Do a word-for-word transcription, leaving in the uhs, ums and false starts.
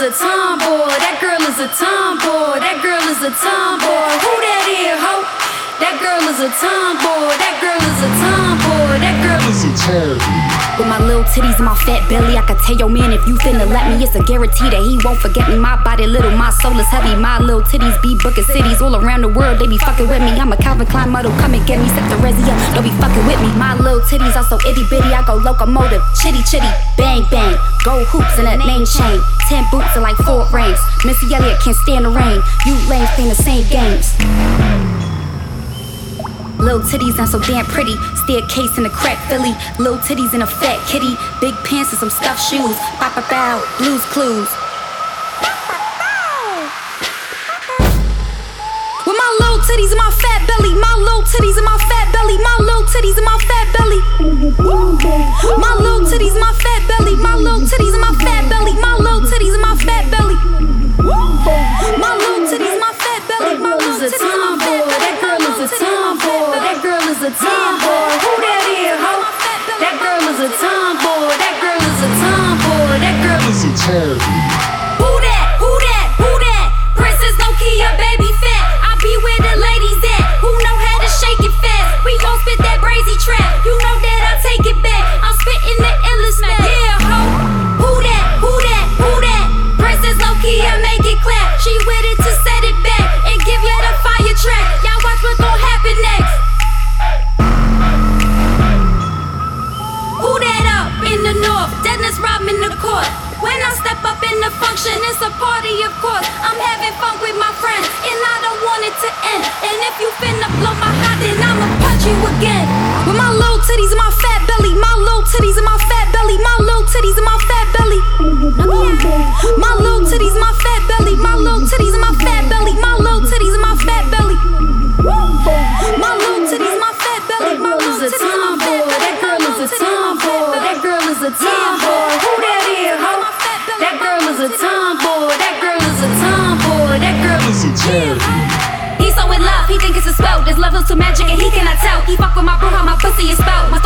a tomboy. That girl is a tomboy. That girl is a tomboy. Who that is, ho? That girl is a tomboy. That girl is a tomboy. That girl is a tomboy. With my little titties and my fat belly, I could tell your man if you finna let me, it's a guarantee that he won't forget me. My body little, my soul is heavy. My little titties be booking cities all around the world. They be fucking with me. I'm a Calvin Klein model, come and get me. Set the resi up, don't be fucking with me. My little titties are so itty bitty, I go locomotive, chitty chitty, bang bang. Gold hoops and that name chain, ten boots and like four rings. Missy Elliott can't stand the rain. You lames playing the same games. Little titties and so damn pretty. Staircase in a crack Philly. Little titties and a fat kitty. Big pants and some stuffed shoes. Pop a bow, Blues Clues. With my little titties and my fat belly. My little titties and my fat belly. My little titties and my fat belly. My little titties and my fat belly. My little titties and my fat belly. My little titties and my fat belly. My little titties and my fat belly. My little titties and my fat belly. That girl is a tomboy. That girl is a tomboy. Who that is, ho? That girl is a tomboy. That girl is a tomboy. That girl is a tomboy. Who that? Who that? Who that? Princess Nokia, baby fat. I be where the ladies at. Who know how to shake it fast? We gon' spit that brazy trap. You know that I take it back. I'm spitting the illest now. Yeah, ho. Who that? Who that? Who that? Princess Nokia, make it clap. She with it to set it back and give you the fire track. Y'all watch what gon' happen next. Who that up in the north? Dennis Rodman the court. When I step up in the function, it's a party, of course. I'm having fun with my friends, and I don't want it to end. And if you finna blow my hot, then I'ma punch you again. With my little titties and my fat belly, my little titties and my fat belly, my little titties and my fat belly. My little titties and my fat belly, my little titties and my fat belly, my little titties and my fat belly. My little titties and my fat belly, my little titties and my fat belly. That girl is a tomboy. That girl is a tomboy. Who that is, ho? That girl is a tomboy. That girl is a tomboy. That girl is a tomboy. He's so in love, he think it's a spell. This love is too magic and he cannot tell. He fuck with my bro, how my pussy is spelled. My